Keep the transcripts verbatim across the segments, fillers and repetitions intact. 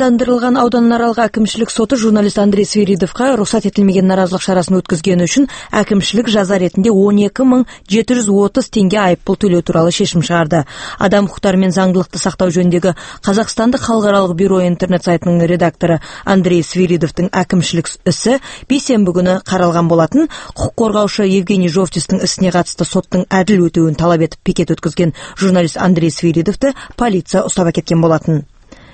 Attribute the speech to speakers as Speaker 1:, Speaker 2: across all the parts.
Speaker 1: Мамандандырылған ауданаралық әкімшілік соты журналист Андрей Свиридовқа рұқсат етілмеген наразылық шарасын өткізгені үшін әкімшілік жаза ретінде он екі мың жеті жүз отыз теңге айыппұл төлеу туралы шешім шығарды. Адам құқықтары мен заңдылықты сақтау жөніндегі Қазақстандық халықаралық бюро интернет сайтының редакторы Андрей Свиридовтың әкімшілік ісі бейсенбі күні қаралған болатын. Құқық қорғаушы Евгений Жовтистің ісіне қатысты соттың әділ өтеуін талап етіп пикет өткізген журналист Андрей Свиридовты полиция ұстап әкеткен болатын.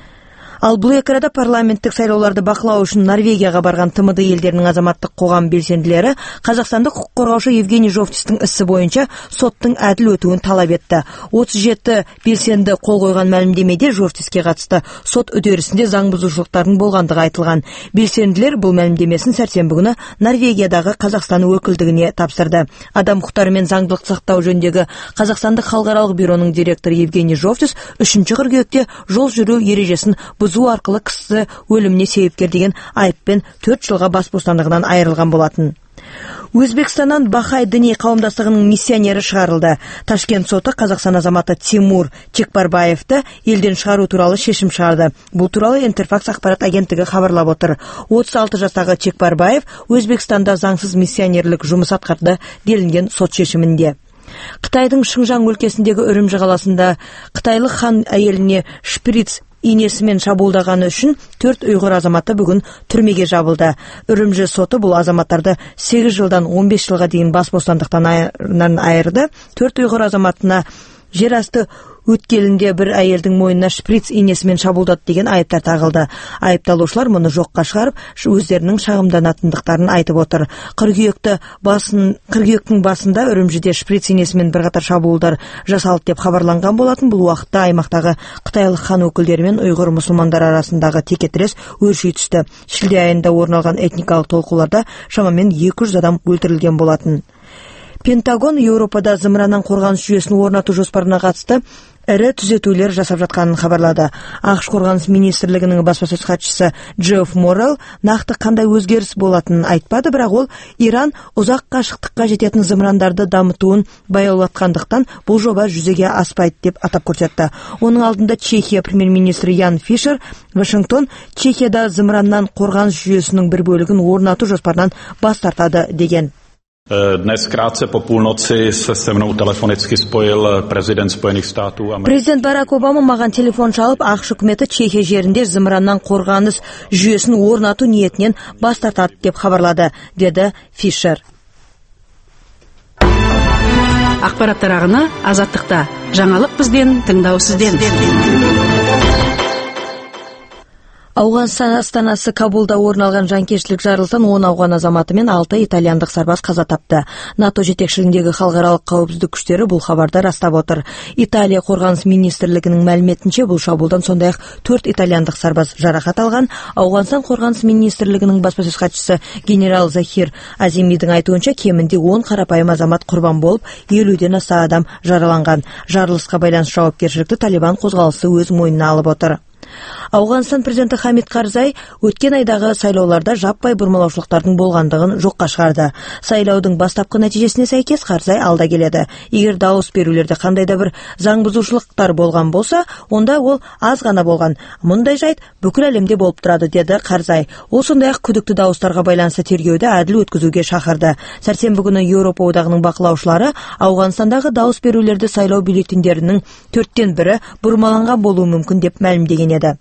Speaker 1: Ал бұл экрада парламенттік сайлауларды бақылау үшін Норвегияға барған Т М Д елдерінің азаматтық қоғам белсенділері Қазақстандық құқық қорғаушы Евгений Жовтистің ісі бойынша соттың әділ өтуін талап етті. отыз жеті белсенді қол қойған мәлімдемеде Жовтиске қатысты сот үдерісінде заң бұзушылықтардың болғандығы айтылған. Белсенділер бұл мәлімдемесін сәрсенбі күні Норвегиядағы Қазақстан өкілдігіне тапсырды. Адам құқықтары мен заңдылықты сақтау жөніндегі Қазақстандық халықаралық бюроның директоры Евгений Жовтис үшінші қыркүйекте жол жүру ережесін бұзу арқылы кісі өліміне себепкер деген айыппен төрт жылға бас бостандығынан айырылған болатын. Өзбекстаннан Бахай діни қауымдастығының миссионері шығарылды. Ташкент соты Қазақстан азаматы Тимур Чекбарбаевты елден шығару туралы шешім шығарды. Бұл туралы Интерфакс ақпарат агенттігі хабарлап отыр. отыз алты жастағы Чекбарбаев Өзбекстанда заңсыз миссионерлік жұмыс атқарды делінген сот шешімінде. Қытайдың Шыңжаң өлкесіндегі Үрімжі қаласында қытайлық хан әйеліне шприц инесімен шабуылдағаны үшін төрт ұйғыр азаматы бүгін түрмеге жабылды. Үрімжі соты бұл азаматтарды сегіз жылдан он бес жылға дейін бас бостандықтан айырды. Төрт ұйғыр азаматына жер асты өткелінде бір әйелдің мойнына шприц инесімен шабуылдады деген айыптар тағылды. Айыпталушылар мұны жоққа шығарып, өздерінің шағымданатындықтарын айтып отыр. Қыркүйекті басын, қыркүйектің басында Үрімжіде шприц инесімен бірқатар шабуылдар жасалды деп хабарланған болатын. Бұл уақытта аймақтағы қытайлық хан өкілдері мен ұйғыр мұсылмандар арасындағы текетірес өрши түсті. Шілде айында орын алған этникалық толқуларда шамамен екі жүз адам өлтірілген болатын. Пентагон Еуропада зымыраннан қорғаныс жүйесін орнату жоспарына қатысты ірі түзетулер жасап жатқанын хабарлады. ақш қорғаныс министрлігінің баспасөз хатшысы Джефф Моррелл нақты қандай өзгеріс болатынын айтпады, бірақ ол Иран ұзақ қашықтыққа жететін зымырандарды дамытуын баяулатқандықтан бұл жоба жүзеге аспайды деп атап көрсетті. Оның алдында Чехия премьер-министрі Ян Фишер Вашингтон Чехияда зымыраннан қорғаныс жүйесінің бір бөлігін орнату жоспарынан бас тартады деген.
Speaker 2: Dnes krátce po půlnoci se se mnou telefonicky spojil prezident Spojených států.
Speaker 1: Президент Барак Обама маған телефон шалып, ақш үкіметі Чехия жерінде зымыраннан қорғаныс жүйесін орнату ниетінен бас тартады деп хабарлады, деді Фишер.
Speaker 3: Ақпараттар ағыны Азаттықта. Жаңалық бізден, тыңдау сізден.
Speaker 1: Ауғанстан астанасы Кабулда орын алған жанкештілік жарылыстан он ауған азаматы мен алты итальяндық сарбаз қаза тапты. НАТО жетекшілігіндегі халықаралық қауіпсіздік күштері бұл хабарда растап отыр. Италия қорғаныс министрлігінің мәліметінше бұл шабуылдан сондай-ақ төрт итальяндық сарбаз жарақат алған. Ауғанстан қорғаныс министрлігінің баспасөз хатшысы генерал Захир Азимидің айтуынша кемінде он қарапайым азамат құрбан болып, елуден аса адам жараланған. Жарылысқа байланысты жауапкершілікті Талибан қозғалысы өз мойнына алып отыр. Ауғанстан президенті Хамид Карзай өткен айдағы сайлауларда жаппай бұрмалаушылықтардың болғандығын жоққа шығарды. Сайлаудың бастапқы нәтижесіне сәйкес Карзай алда келеді. Егер дауыс берулерде қандай да бір заң бұзушылықтар болған болса, онда ол аз ғана болған. Мұндай жайт бүкіл әлемде болып тұрады, деді Карзай. Ол сондай-ақ күдікті дауыстарға байланысты тергеуді әділ өткізуге шақырды. Сәрсенбі күні Еуропа одағының бақылаушылары Ауғанстандағы дауыс берулерді сайлау бюллетендерінің төрттен бірі бұрмаланған болуы мүмкін деп мәлімдеген еді.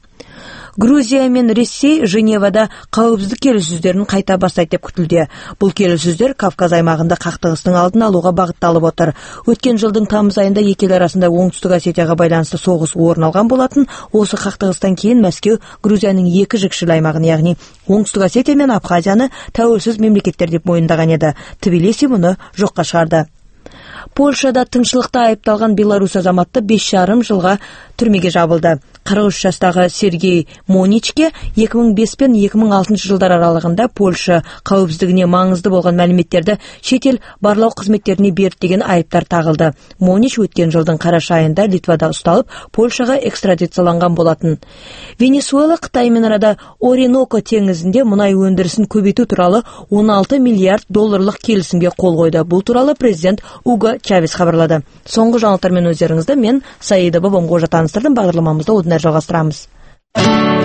Speaker 1: Грузия мен Ресей Женевада қауіпсіздік келіссөздерін қайта бастайды деп күтілуде. Бұл келіссөздер Кавказ аймағында қақтығыстың алдын алуға бағытталып отыр. Өткен жылдың тамыз айында екі ел арасында Оңтүстік Осетияға байланысты соғыс орын алған болатын. Осы қақтығыстан кейін Мәскеу Грузияның екі жікшіл аймағын, яғни Оңтүстік Осетия мен Абхазияны тәуелсіз мемлекеттер деп мойындаған еді. Тбилиси мұны жоққа шығарды. Польшада тыңшылықта айыпталған белорус азаматты бес жарым жылға түрмеге жабылды. қырық үш жастағы Сергей Моничке екі мың бес пен екі мың алтыншы жылдар аралығында Польша қауіпсіздігіне маңызды болған мәліметтерді шетел барлау қызметтеріне берді деген айыптар тағылды. Монич өткен жылдың қараша айында Литвада ұсталып, Польшаға экстрадицияланған болатын. Венесуэла Қытаймен арада Ориноко теңізінде мұнай өндірісін көбейту туралы он алты миллиард долларлық келісімге қол қойды. Бұл туралы президент Уго Чавес хабарлады. Соңғы жаңалықтармен өздеріңізді мен Саида Бабамғожа таныстырдым. Бағдарламамызды одан әрі жалғастырамыз.